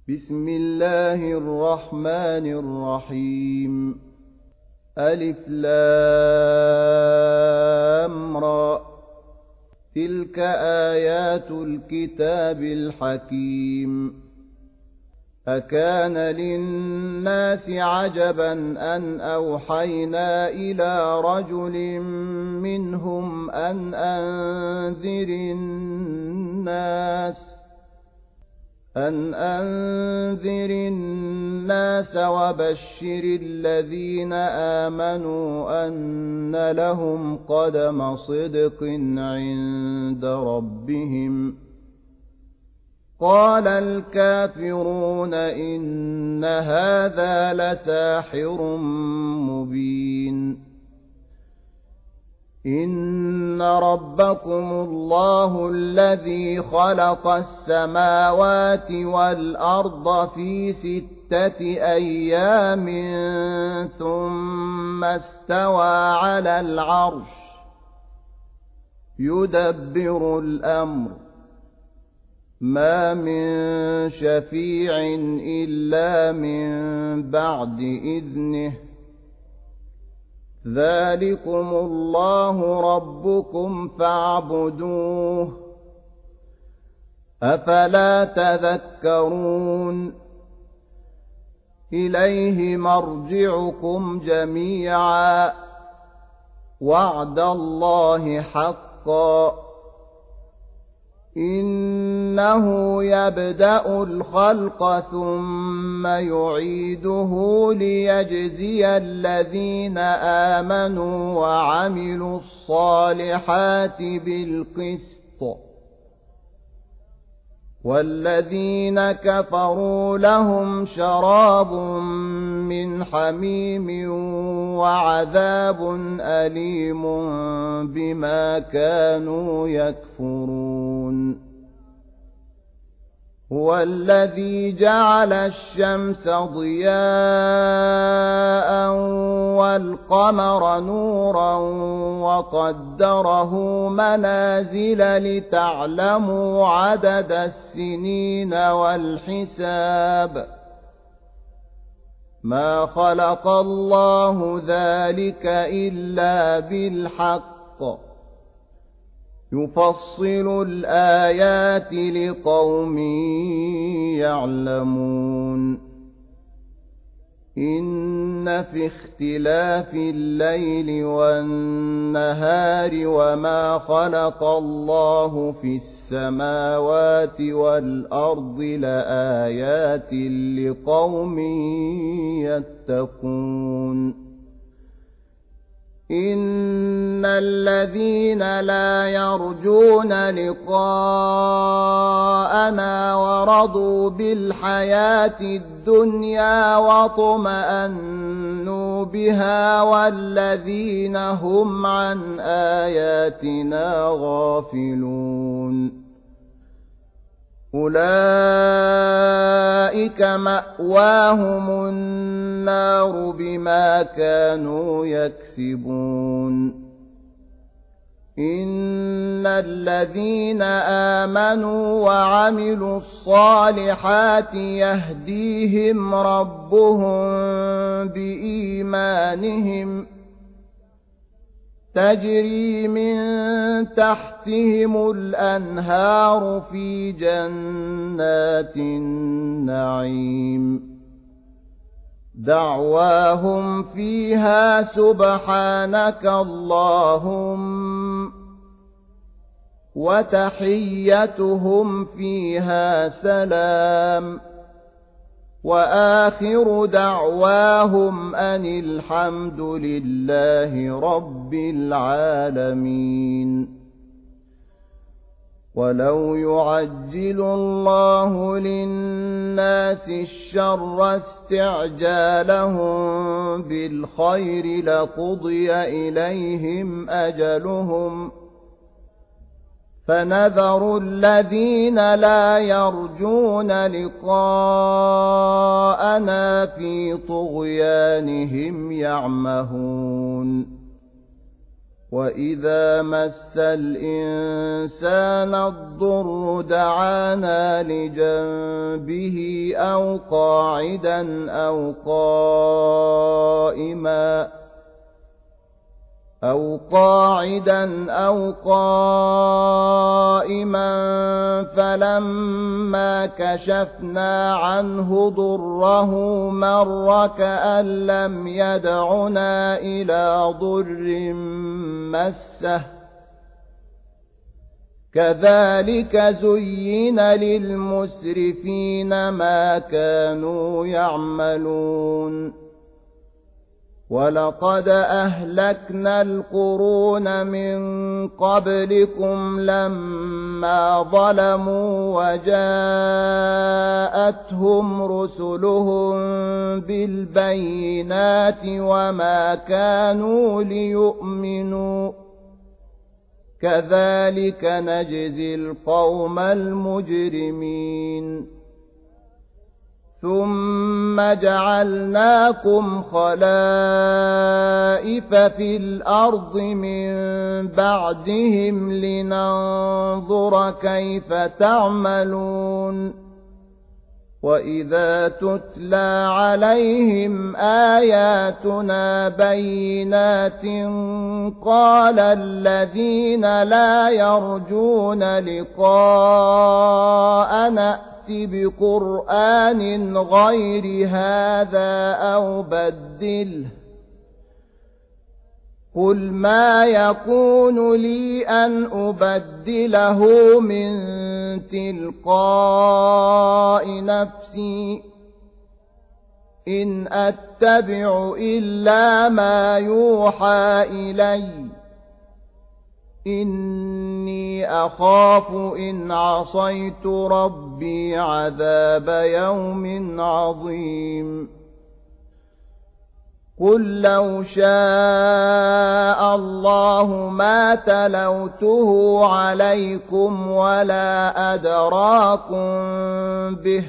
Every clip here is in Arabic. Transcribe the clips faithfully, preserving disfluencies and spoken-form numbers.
بسم الله الرحمن الرحيم ألف لام را تلك آيات الكتاب الحكيم أكان للناس عجبا أن أوحينا إلى رجل منهم أن أنذر الناس أن أنذر الناس وبشر الذين آمنوا أن لهم قدم صدق عند ربهم قال الكافرون إن هذا لساحر مبين إن ربكم الله الذي خلق السماوات والأرض في ستة أيام ثم استوى على العرش يدبر الأمر ما من شفيع إلا من بعد إذنه ذلكم الله ربكم فاعبدوه أفلا تذكرون إليه مرجعكم جميعا وعد الله حقا إنه يبدأ الخلق ثم يعيده ليجزي الذين آمنوا وعملوا الصالحات بالقسط والذين كفروا لهم شراب من حميم وعذاب أليم بما كانوا يكفرون هو الذي جعل الشمس ضياء والقمر نورا وقدره منازل لتعلموا عدد السنين والحساب ما خلق الله ذلك إلا بالحق يفصل الآيات لقوم يعلمون إن في اختلاف الليل والنهار وما خلق الله في السماوات والأرض لآيات لقوم يتقون إن الذين لا يرجون لقاءنا ورضوا بالحياة الدنيا واطمأنوا بها والذين هم عن آياتنا غافلون أولئك مأواهم النار بما كانوا يكسبون إن الذين آمنوا وعملوا الصالحات يهديهم ربهم بإيمانهم تجري من تحتهم الأنهار في جنات النعيم دعواهم فيها سبحانك اللهم وتحيتهم فيها سلام وآخر دعواهم أن الحمد لله رب العالمين ولو يعجل الله للناس الشر استعجالهم بالخير لقضي إليهم أجلهم فنذر الذين لا يرجون لقاءنا في طغيانهم يعمهون وإذا مس الإنسان الضر دعانا لجنبه أو قاعدا أو قائما أو قاعدا أو قائما فلما كشفنا عنه ضره مر كأن لم يدعنا إلى ضر مسه كذلك زين للمسرفين ما كانوا يعملون ولقد أهلكنا القرون من قبلكم لما ظلموا وجاءتهم رسلهم بالبينات وما كانوا ليؤمنوا كذلك نجزي القوم المجرمين ثم جعلناكم خلائف في الأرض من بعدهم لننظر كيف تعملون وإذا تتلى عليهم آياتنا بينات قال الذين لا يرجون لقاءنا بقرآن غير هذا أو بدله قل ما يكون لي أن أبدله من تلقاء نفسي إن أتبع إلا ما يوحى إلي إني أخاف إن عصيت ربي عذاب يوم عظيم قل لو شاء الله ما تلوته عليكم ولا أدراكم به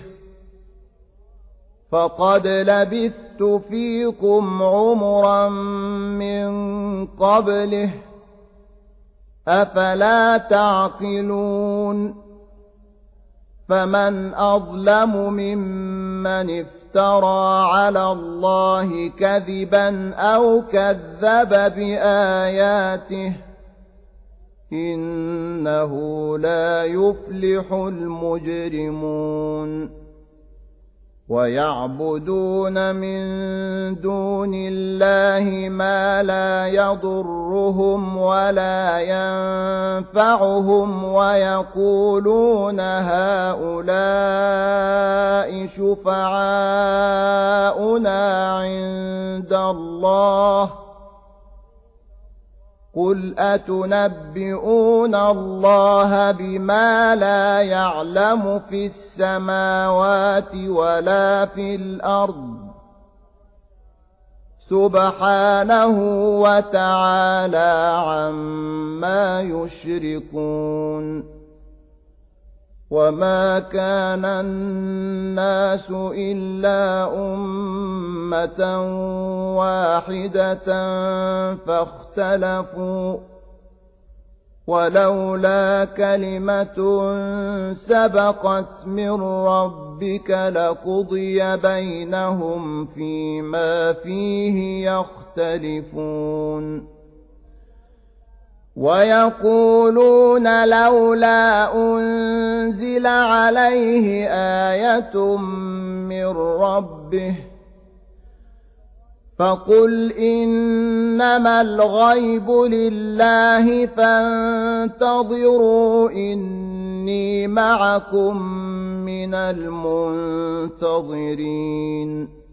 فقد لبثت فيكم عمرا من قبله أفلا تعقلون فمن أظلم ممن افترى على الله كذبا أو كذب بآياته إنه لا يفلح المجرمون ويعبدون من دون الله ما لا يضرهم ولا ينفعهم ويقولون هؤلاء شفعاؤنا عند الله قل أتنبئون الله بما لا يعلم في السماوات ولا في الأرض سبحانه وتعالى عما يشركون وما كان الناس إلا أمة واحدة فاختلفوا ولولا كلمة سبقت من ربك لقضي بينهم فيما فيه يختلفون ويقولون لولا أنزل عليه آية من ربه فقل إنما الغيب لله فانتظروا إني معكم من المنتظرين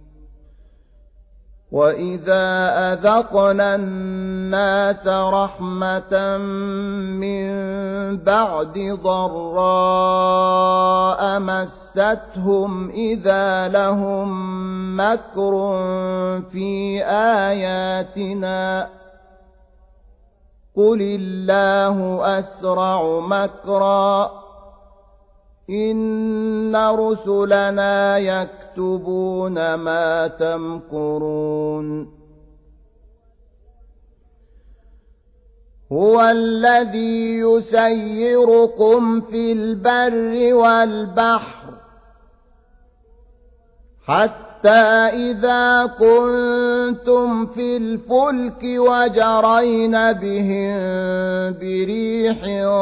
وإذا أذقنا الناس رحمة من بعد ضراء مستهم إذا لهم مكر في آياتنا قل الله أسرع مكرا إن رسلنا يكتبون ما تمكرون هو الذي يسيركم في البر والبحر حتى إذا كنتم في الفلك وجرين بهم بريح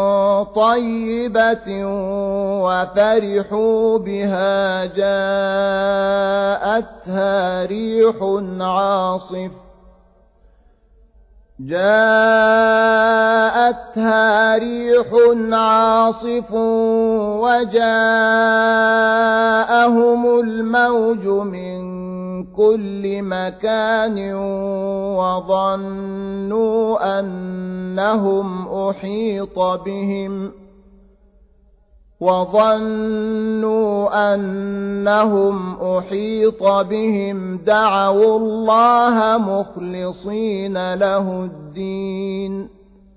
طيبة وفرحوا بها جاءتها ريح عاصف جاءتها ريح عاصف وجاءهم الموج من كل مكان وظنوا أنهم أحيط بهم وظنوا أنهم أحيط بهم دعوا الله مخلصين له الدين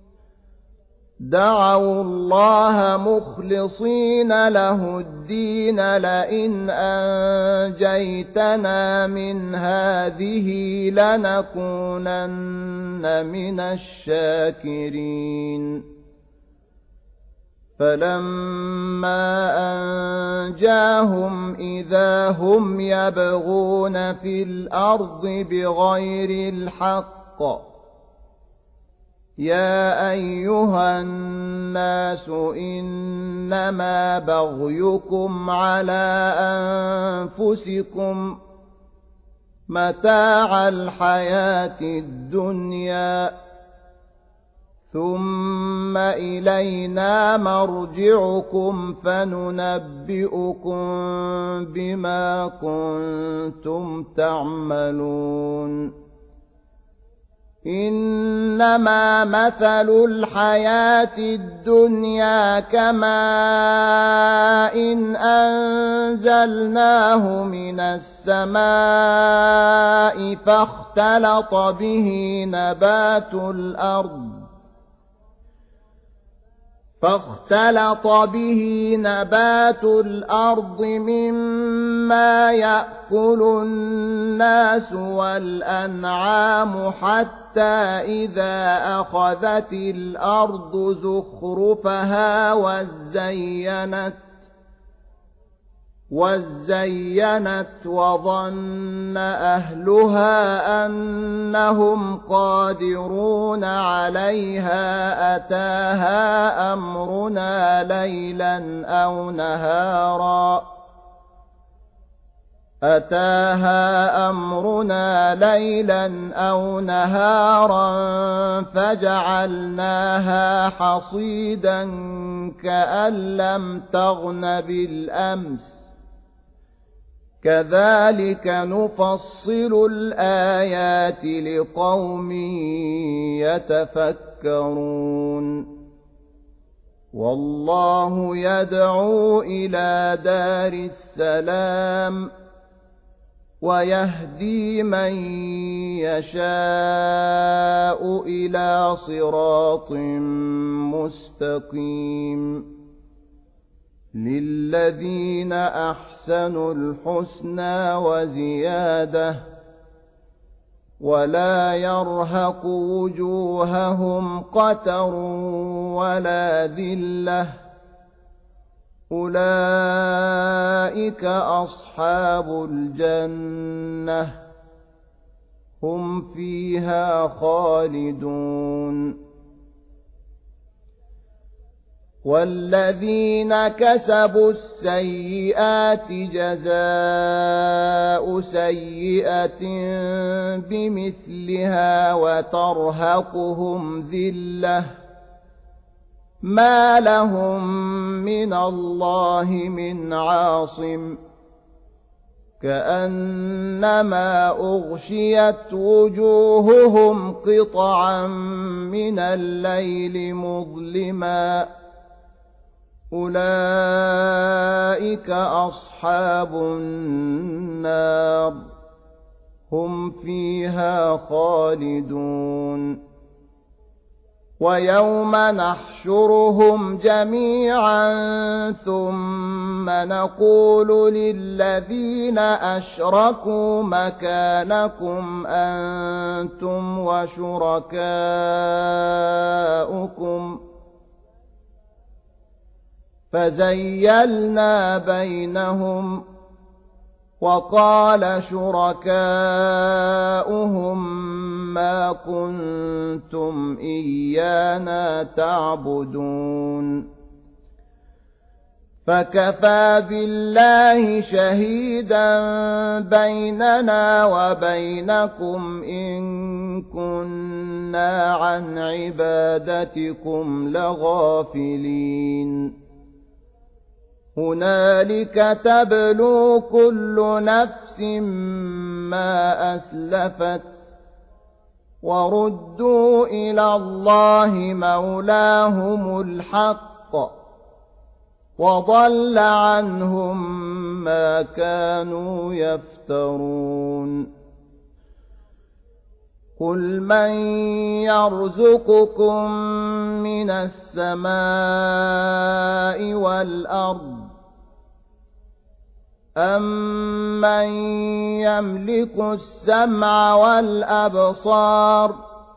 دعوا الله مخلصين له الدين لئن أنجيتنا من هذه لنكونن من الشاكرين فلما أنجاهم إذا هم يبغون في الأرض بغير الحق يا أيها الناس إنما بغيكم على أنفسكم متاع الحياة الدنيا ثم إلينا مرجعكم فننبئكم بما كنتم تعملون إنما مثل الحياة الدنيا كماء إن أنزلناه من السماء فاختلط به نبات الأرض فاختلط به نبات الأرض مما يأكل الناس والأنعام حتى إذا أخذت الأرض زخرفها وزينت وزينت وظن أهلها أنهم قادرون عليها أتاها أمرنا ليلا أو نهارا أتاها أمرنا ليلا أو نهارا فجعلناها حصيدا كأن لم تغن بالأمس كذلك نفصل الآيات لقوم يتفكرون والله يدعو إلى دار السلام ويهدي من يشاء إلى صراط مستقيم للذين أحسنوا الحسنى وزيادة ولا يرهق وجوههم قتر ولا ذلة أولئك أصحاب الجنة هم فيها خالدون والذين كسبوا السيئات جزاء سيئة بمثلها وترهقهم ذلة ما لهم من الله من عاصم كأنما أغشيت وجوههم قطعا من الليل مظلما أولئك أصحاب النار هم فيها خالدون ويوم نحشرهم جميعا ثم نقول للذين أشركوا مكانكم أنتم وشركاؤكم فزيلنا بينهم وقال شركاؤهم ما كنتم إيانا تعبدون فكفى بالله شهيدا بيننا وبينكم إن كنا عن عبادتكم لغافلين هنالك تبلو كل نفس ما أسلفت وردوا إلى الله مولاهم الحق وضل عنهم ما كانوا يفترون قل من يرزقكم من السماء والأرض أَمَّن يَمْلِكُ السَّمْعَ وَالْأَبْصَارَ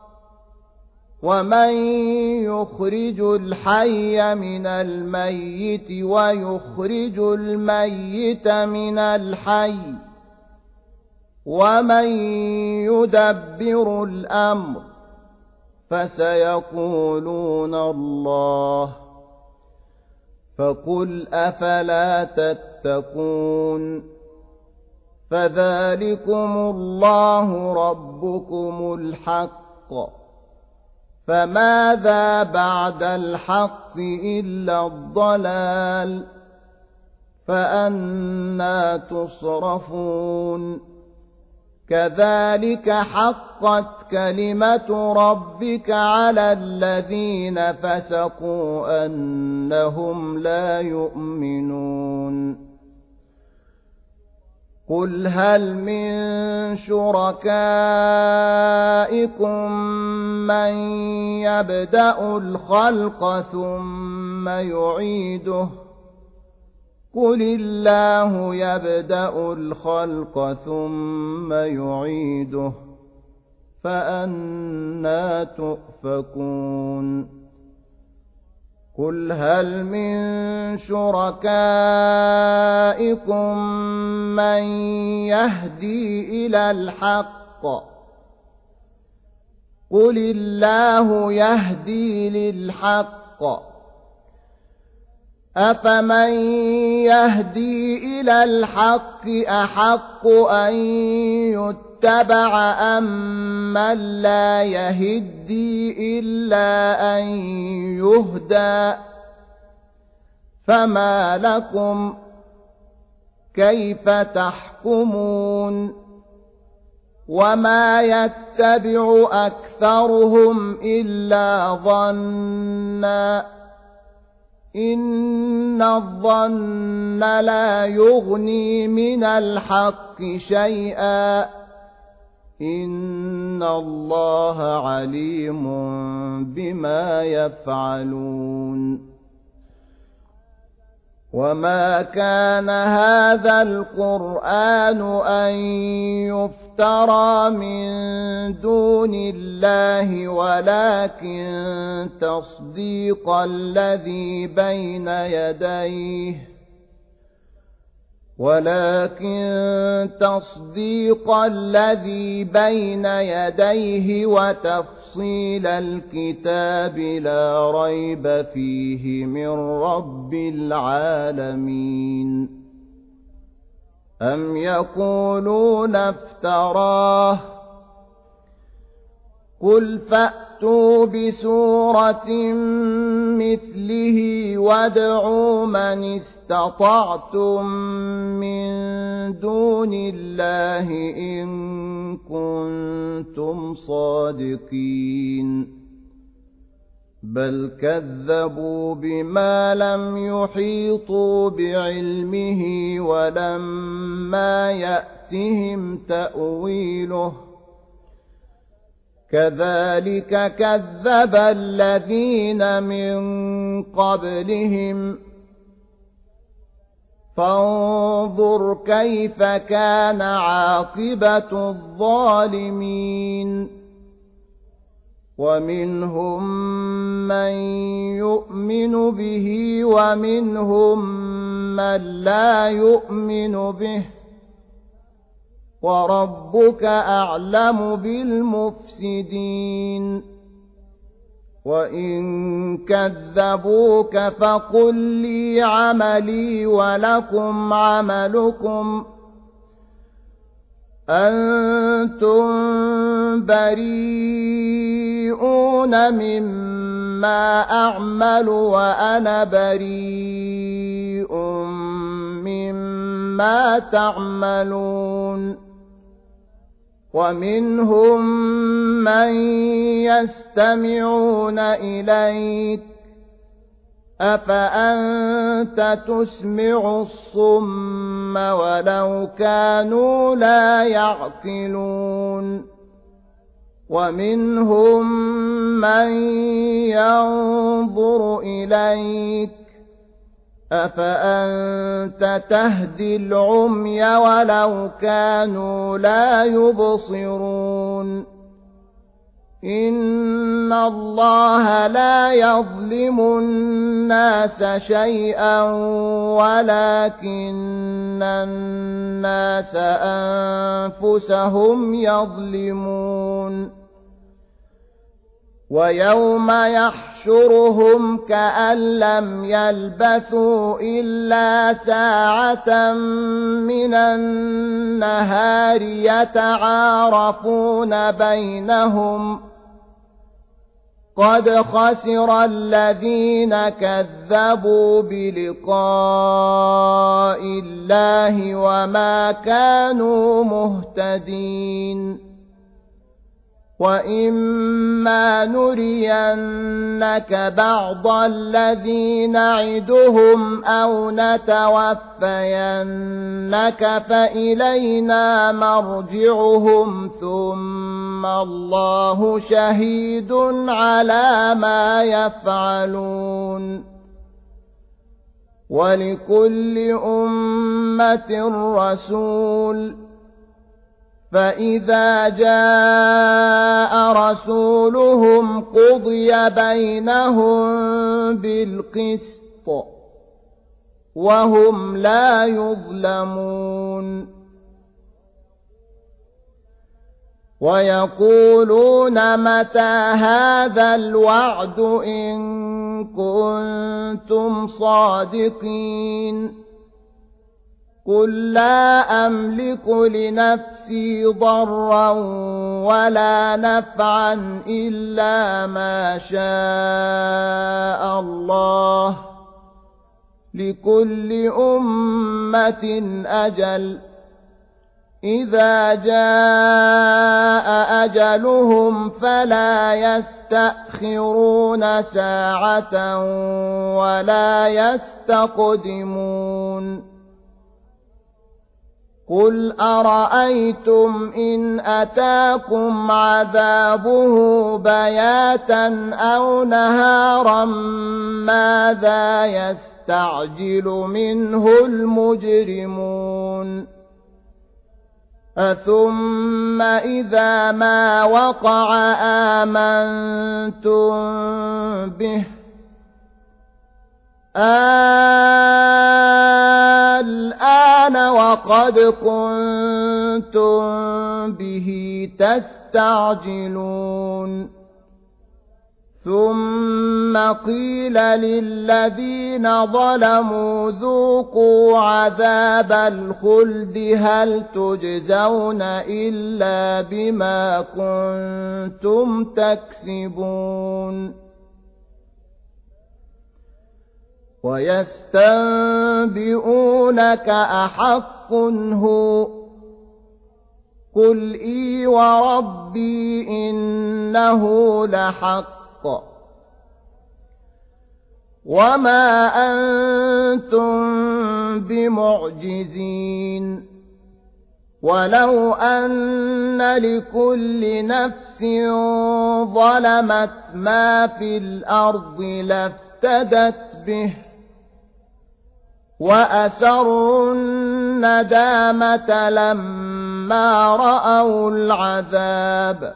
وَمَن يُخْرِجُ الْحَيَّ مِنَ الْمَيِّتِ وَيُخْرِجُ الْمَيِّتَ مِنَ الْحَيِّ وَمَن يُدَبِّرُ الْأَمْرَ فَسَيَقُولُونَ اللَّهُ فَقُلْ أَفَلَا تَتَّقُونَ فَذَلِكُمُ اللَّهُ رَبُّكُمُ الْحَقُّ فَمَاذَا بَعْدَ الْحَقِّ إِلَّا الضَّلَالُ فَأَنَّى تُصْرَفُونَ كذلك حقت كلمة ربك على الذين فسقوا أنهم لا يؤمنون قل هل من شركائكم من يبدأ الخلق ثم يعيده قل الله يبدأ الخلق ثم يعيده فأنى تؤفكون قل هل من شركائكم من يهدي إلى الحق قل الله يهدي للحق أفمن يهدي إلى الحق أحق أن يتبع أم من لا يهدي إلا أن يهدى فما لكم كيف تحكمون وما يتبع أكثرهم إلا ظنًّا إن الظن لا يغني من الحق شيئا إن الله عليم بما يفعلون وما كان هذا القرآن أن يفترى من دون الله ولكن تصديق الذي بين يديه ولكن تصديق الذي بين يديه وتفصيل الكتاب لا ريب فيه من رب العالمين أم يقولون افتراه قل فأتوا بسورة مثله وادعوا من استطعتم من دون الله إن كنتم صادقين بل كذبوا بما لم يحيطوا بعلمه ولما يأتهم تأويله كذلك كذب الذين من قبلهم فانظر كيف كان عاقبة الظالمين ومنهم من يؤمن به ومنهم من لا يؤمن به وربك أعلم بالمفسدين وإن كذبوك فقل لي عملي ولكم عملكم أنتم بريئون مما أعمل وأنا بريء مما تعملون ومنهم من يستمعون إليك أفأنت تسمع الصم ولو كانوا لا يعقلون ومنهم من ينظر إليك أفأنت تهدي العمي ولو كانوا لا يبصرون إن الله لا يظلم الناس شيئا ولكن الناس أنفسهم يظلمون ويوم يحشرهم كأن لم يلبثوا إلا ساعة من النهار يتعارفون بينهم قد خسر الذين كذبوا بلقاء الله وما كانوا مهتدين وإما نرينك بعض الذي نعدهم أو نتوفينك فإلينا مرجعهم ثم الله شهيد على ما يفعلون ولكل أمة رسول فإذا جاء رسولهم قضي بينهم بالقسط وهم لا يظلمون ويقولون متى هذا الوعد إن كنتم صادقين قل لا أملك لنفسي ضرا ولا نفعا إلا ما شاء الله لكل أمة أجل إذا جاء أجلهم فلا يستأخرون ساعة ولا يستقدمون قل أرأيتم إن أتاكم عذابه بياتا أو نهارا ماذا يستعجل منه المجرمون أثم إذا ما وقع آمنتم به الآن وقد كنتم به تستعجلون ثم قيل للذين ظلموا ذوقوا عذاب الخلد هل تجزون إلا بما كنتم تكسبون ويستنبئونك أحق هو قل إي وربي إنه لحق وما أنتم بمعجزين ولو أن لكل نفس ظلمت ما في الأرض لافتدت به وأسروا الندامة لما رأوا العذاب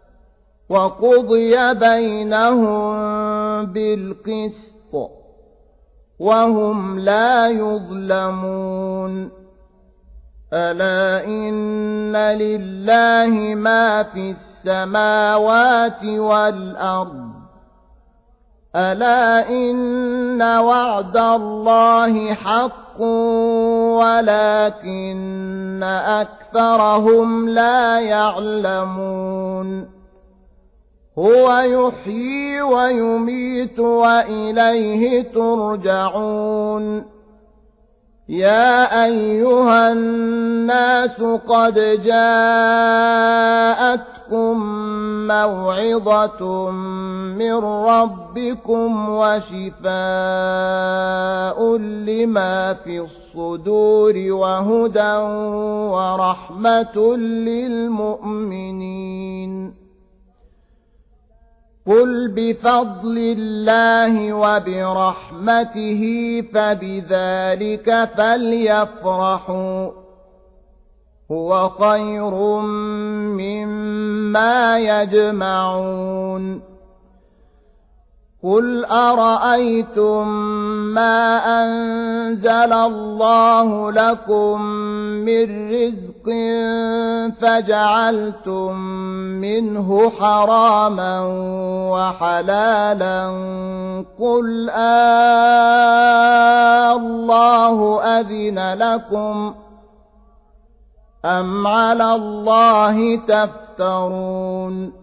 وقضي بينهم بالقسط وهم لا يظلمون ألا إن لله ما في السماوات والأرض ألا إن وعد الله حق ولكن أكثرهم لا يعلمون هو يحيي ويميت وإليه ترجعون يا أيها الناس قد جاءتكم موعظة من ربكم وشفاء لما في الصدور وهدى ورحمة للمؤمنين قل بفضل الله وبرحمته فبذلك فليفرحوا هو خير مما يجمعون قل أرأيتم ما أنزل الله لكم من رزق فجعلتم منه حراما وحلالا قل آه الله أذن لكم أم على الله تفترون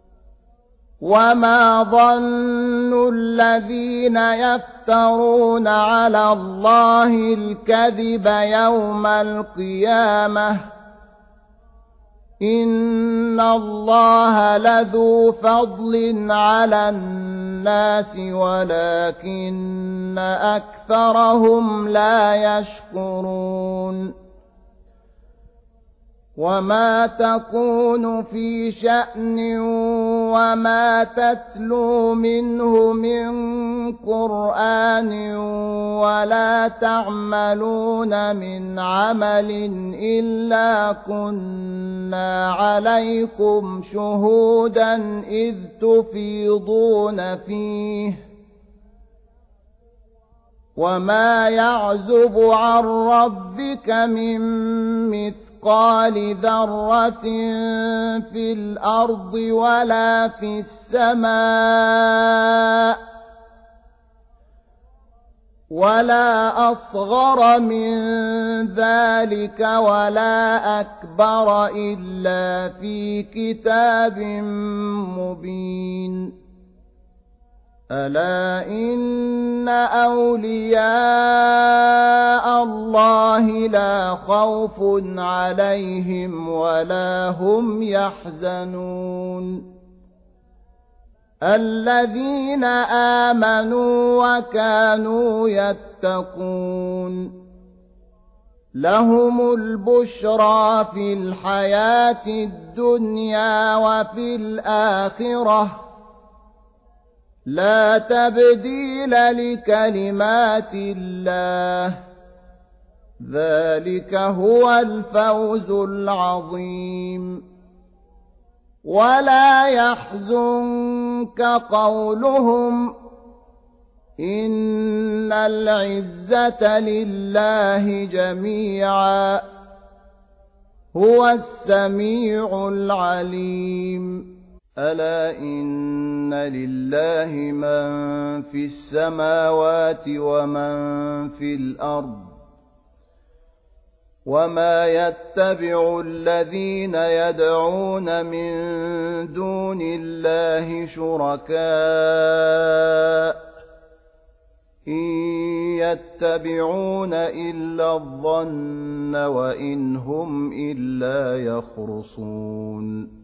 وما ظن الذين يفترون على الله الكذب يوم القيامة إن الله لذو فضل على الناس ولكن أكثرهم لا يشكرون وما تكون في شأن وما تتلو منه من قرآن ولا تعملون من عمل إلا كنا عليكم شهودا إذ تفيضون فيه وما يعزب عن ربك من مثل مثقال ذرة في الأرض ولا في السماء ولا أصغر من ذلك ولا أكبر إلا في كتاب مبين ألا إن أولياء الله لا خوف عليهم ولا هم يحزنون الذين آمنوا وكانوا يتقون لهم البشرى في الحياة الدنيا وفي الآخرة لا تبديل لكلمات الله ذلك هو الفوز العظيم ولا يحزنك قولهم إن العزة لله جميعا هو السميع العليم ألا إن لله من في السماوات ومن في الأرض وما يتبع الذين يدعون من دون الله شركاء إن يتبعون إلا الظن وإن هم إلا يخرصون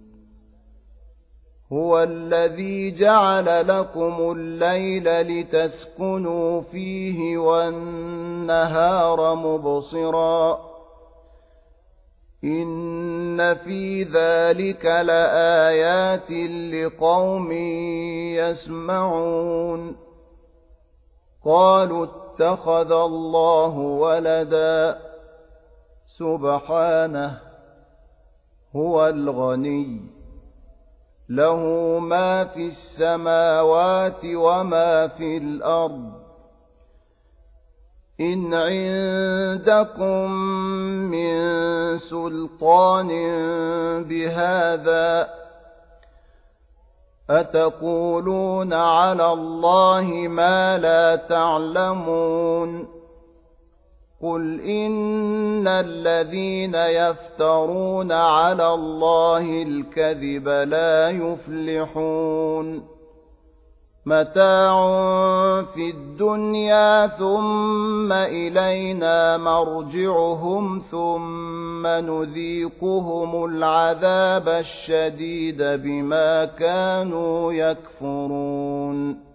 هو الذي جعل لكم الليل لتسكنوا فيه والنهار مبصرا إن في ذلك لآيات لقوم يسمعون قالوا اتخذ الله ولدا سبحانه هو الغني له ما في السماوات وما في الأرض إن عندكم من سلطان بهذا أتقولون على الله ما لا تعلمون قل إن الذين يفترون على الله الكذب لا يفلحون متاع في الدنيا ثم إلينا مرجعهم ثم نذيقهم العذاب الشديد بما كانوا يكفرون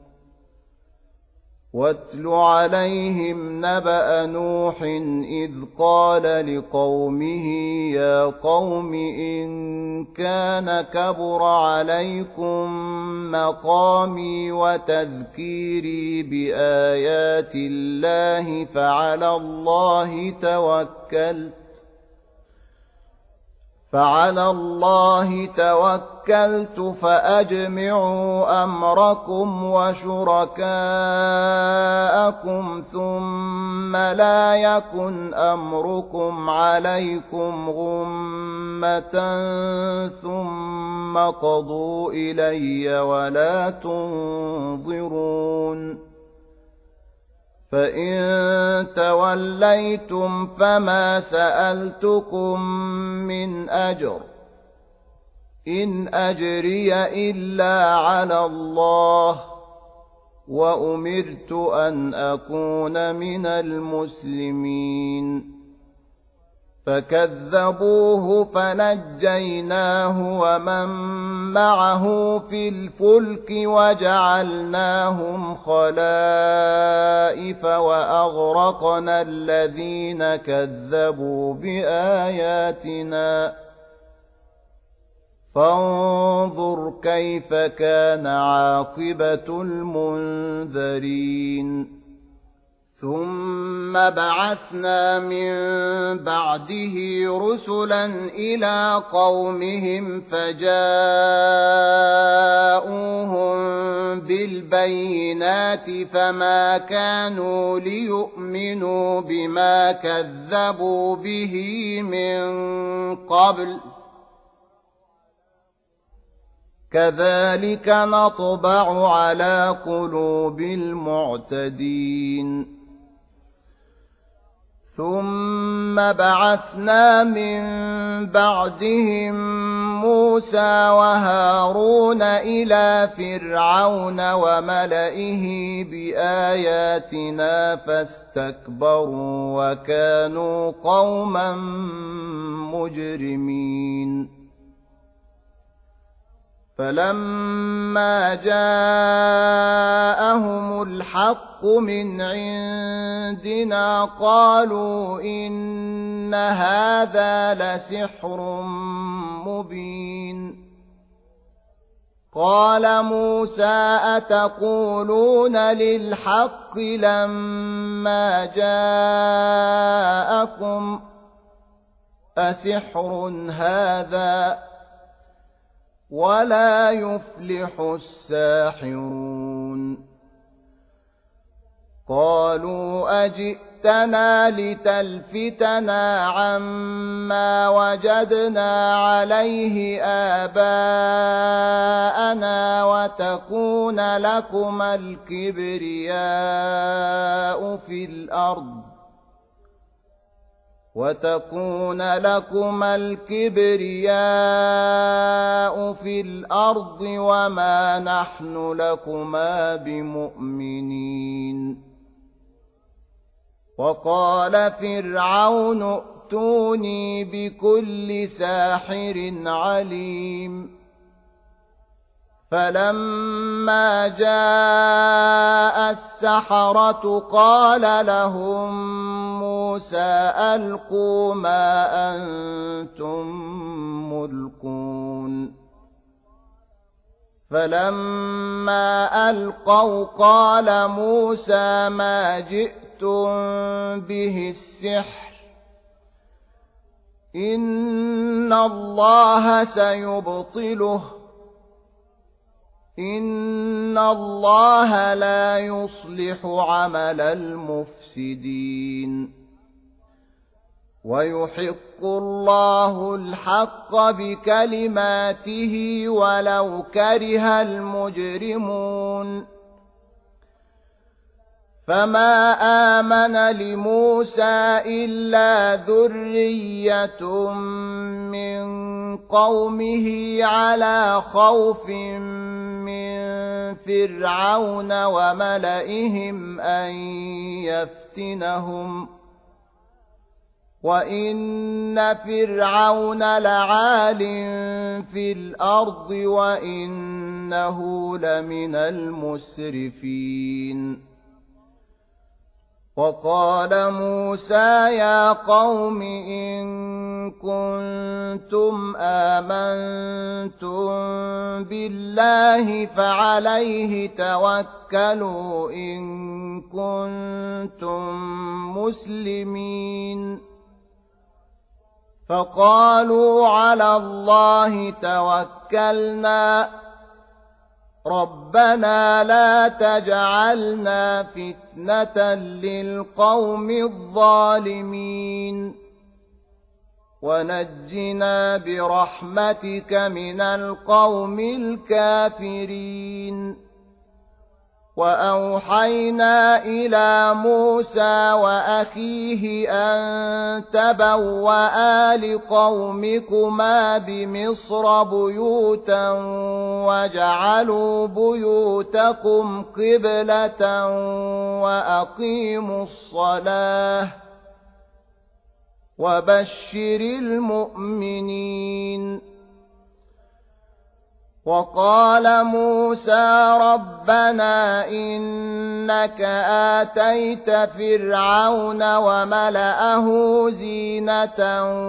واتل عليهم نبأ نوح إذ قال لقومه يا قوم إن كان كبر عليكم مقامي وتذكيري بآيات الله فعلى الله توكلت فعلى الله توكلت فأجمعوا أمركم وشركاءكم ثم لا يكن أمركم عليكم غمة ثم قضوا إلي ولا تنظرون فإن توليتم فما سألتكم من أجر إن أجري إلا على الله وأمرت أن أكون من المسلمين فكذبوه فنجيناه ومن معه في الفلك وجعلناهم خلائف وأغرقنا الذين كذبوا بآياتنا فانظر كيف كان عاقبة المنذرين ثم بعثنا من بعده رسلا إلى قومهم فجاءوهم بالبينات فما كانوا ليؤمنوا بما كذبوا به من قبل كذلك نطبع على قلوب المعتدين ثم بعثنا من بعدهم موسى وهارون إلى فرعون وملئه بآياتنا فاستكبروا وكانوا قوما مجرمين فلما جاءهم الحق من عندنا قالوا إن هذا لسحر مبين قال موسى أتقولون للحق لما جاءكم أسحر هذا ولا يفلح الساحرون قالوا أجئتنا لتلفتنا عما وجدنا عليه آباءنا وتكون لكما الكبرياء في الأرض وتكون لكما الكبرياء في الأرض وما نحن لكما بمؤمنين وقال فرعون ائتوني بكل ساحر عليم فلما جاء السحرة قال لهم موسى ألقوا ما أنتم فلما ألقوا قال موسى ما جئتم به السحر إن الله سيبطله إن الله لا يصلح عمل المفسدين ويحق الله الحق بكلماته ولو كره المجرمون فما آمن لموسى إلا ذرية من قومه على خوف من فرعون وملئهم أن يفتنهم وإن فرعون لعال في الأرض وإنه لمن المسرفين وقال موسى يا قوم إن كنتم آمنتم بالله فعليه توكلوا إن كنتم مسلمين فقالوا على الله توكلنا ربنا لا تجعلنا فتنة للقوم الظالمين ونجنا برحمتك من القوم الكافرين وأوحينا إلى موسى وأخيه أن تبوآ لقومكما بمصر بيوتا وجعلوا بيوتكم قبلة وأقيموا الصلاة وبشر المؤمنين وقال موسى ربنا إنك آتيت فرعون وملأه زينة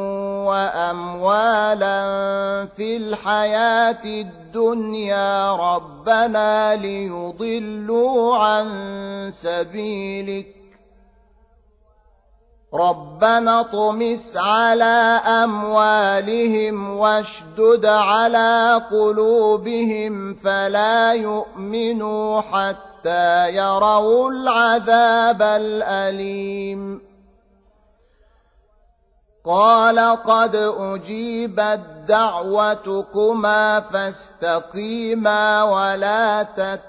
وأموالا في الحياة الدنيا ربنا ليضلوا عن سبيلك ربنا اطمس على أموالهم واشدد على قلوبهم فلا يؤمنوا حتى يروا العذاب الأليم قال قد أجيبت دعوتكما فاستقيما ولا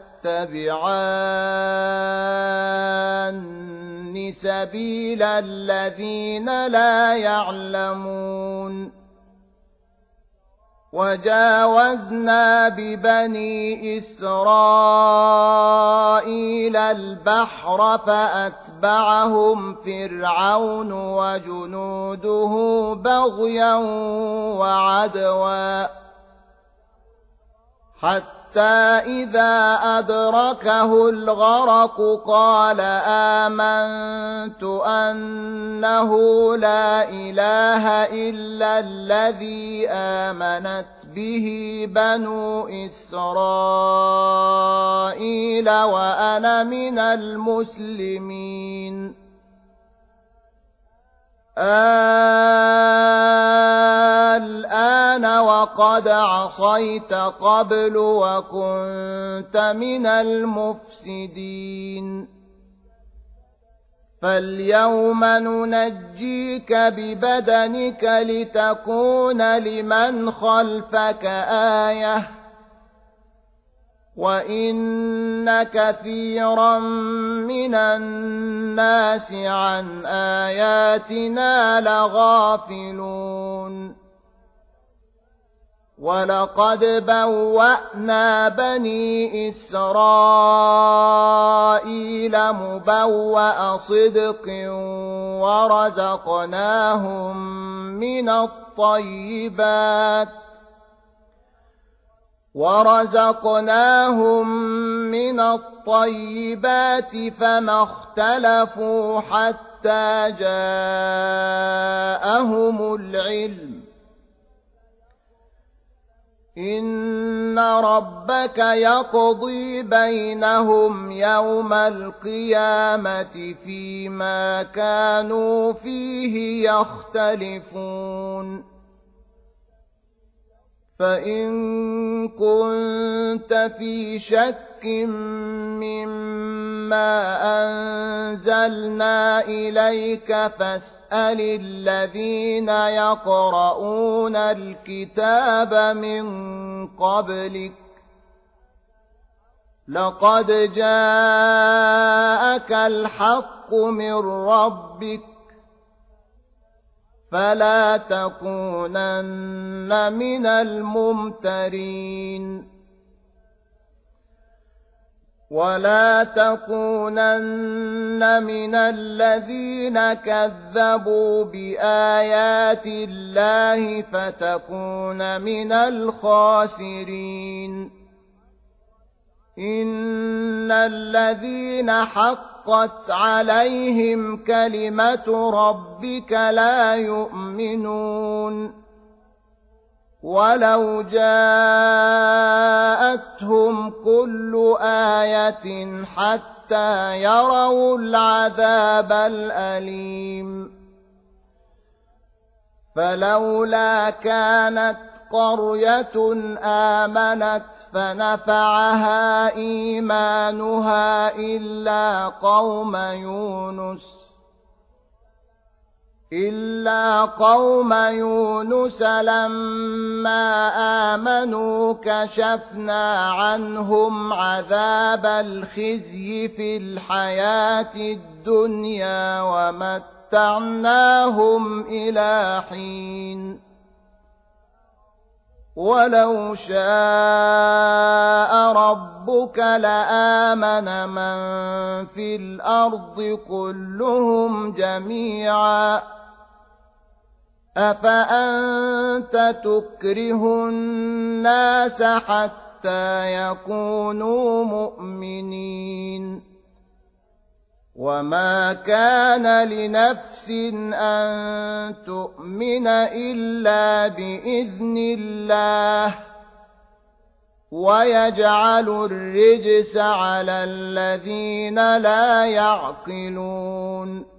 تتبعان سبيل الذين لا يعلمون وجاوزنا ببني إسرائيل البحر فأتبعهم فرعون وجنوده بغيا وعدوا حتى إذا أدركه الغرق قال آمنت أنه لا إله إلا الذي آمنت به بنو إسرائيل وأنا من المسلمين الآن وقد عصيت قبل وكنت من المفسدين فاليوم ننجيك ببدنك لتكون لمن خلفك آية وإن كثيرا من الناس عن آياتنا لغافلون ولقد بوأنا بني إسرائيل مبوأ صدق ورزقناهم من الطيبات ورزقناهم من الطيبات فما اختلفوا حتى جاءهم العلم إن ربك يقضي بينهم يوم القيامة فيما كانوا فيه يختلفون فإن كنت في شك مما أنزلنا إليك فاسأل الذين يقرؤون الكتاب من قبلك لقد جاءك الحق من ربك فلا تكونن من الممترين ولا تكونن من الذين كذبوا بآيات الله فتكون من الخاسرين إن الذين حقت عليهم كلمة ربك لا يؤمنون ولو جاءتهم كل آية حتى يروا العذاب الأليم فلولا كانت قرية آمنت فنفعها إيمانها إلا قوم يونس إلا قوم يونس لما آمنوا كشفنا عنهم عذاب الخزي في الحياة الدنيا ومتعناهم إلى حين ولو شاء ربك لآمن من في الأرض كلهم جميعا أفأنت تكره الناس حتى يكونوا مؤمنين وما كان لنفس أن تؤمن إلا بإذن الله ويجعل الرجس على الذين لا يعقلون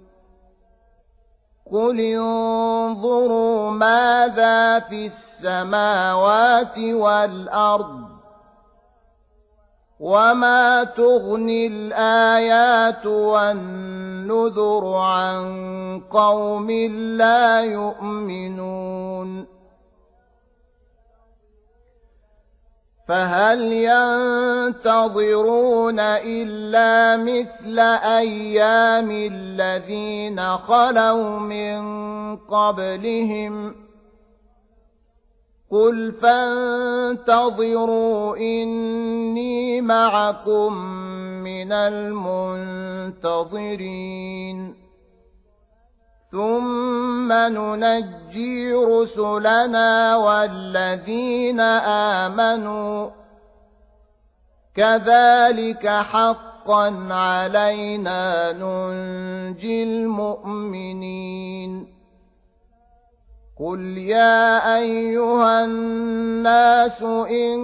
قل انظروا ماذا في السماوات والأرض وما تغني الآيات والنذر عن قوم لا يؤمنون فهل ينتظرون إلا مثل أيام الذين خلوا من قبلهم قل فانتظروا إني معكم من المنتظرين ثم ننجي رسلنا والذين آمنوا كذلك حقا علينا ننجي المؤمنين قل يا أيها الناس إن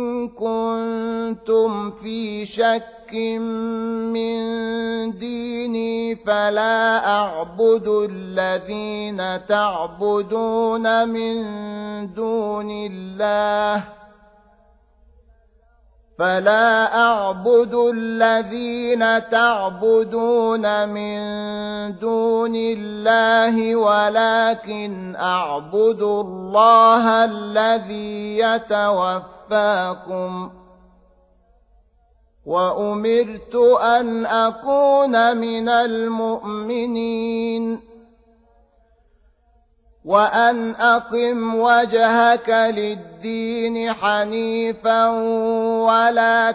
كنتم في شك من ديني فلا أعبد الذين تعبدون من دون الله فلا أعبد الذين تعبدون من دون الله ولكن أعبد الله الذي يتوفاكم وأمرت أن أكون من المؤمنين وأن أقم وجهك للدين حنيفا ولا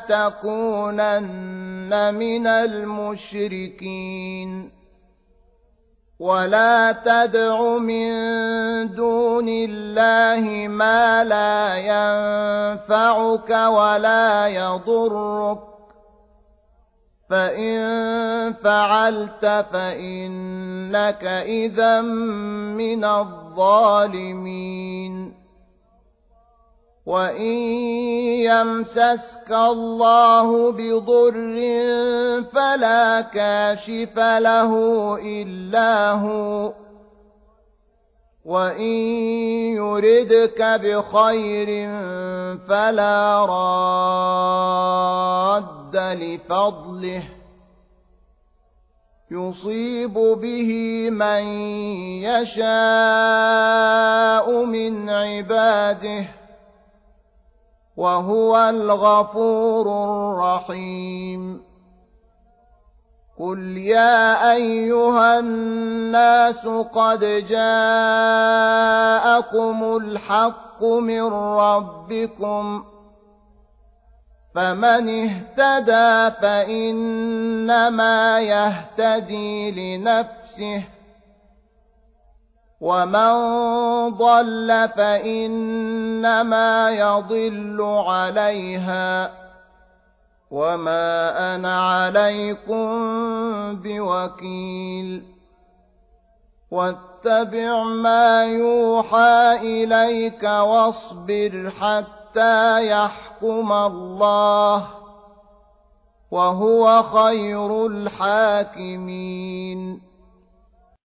تكونن من المشركين ولا تدع من دون الله ما لا ينفعك ولا يضرك فإن فعلت فإنك إذا من الظالمين وإن يمسسك الله بضر فلا كاشف له إلا هو، وإن يردك بخير فلا راد لفضله، يصيب به من يشاء من عباده، وهو الغفور الرحيم. قل يا أيها الناس قد جاءكم الحق من ربكم، فمن اهتدى فإنما يهتدي لنفسه، ومن ضل فإنما يضل عليها، وما أنا عليكم بوكيل. واتبع ما يوحى إليك واصبر حتى يحكم الله، وهو خير الحاكمين.